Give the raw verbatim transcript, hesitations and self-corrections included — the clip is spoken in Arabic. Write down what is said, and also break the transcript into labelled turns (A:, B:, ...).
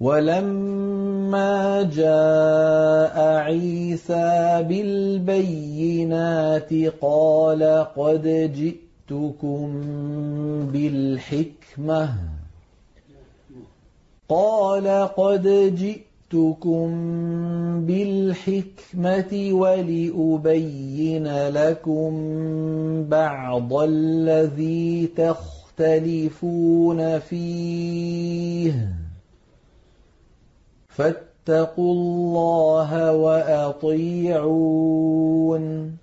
A: وَلَمَّا جَاءَ عِيسَىٰ بِالْبَيِّنَاتِ قَالَ قَدْ جِئْتُكُم بِالْحِكْمَةِ قَالَ قَدْ جِئْتُكُم بِالْحِكْمَةِ وَلِأُبَيِّنَ لَكُم بَعْضَ الَّذِي تَخْتَلِفُونَ فِيهِ فَاتَّقُوا اللَّهَ وَأَطِيعُونِ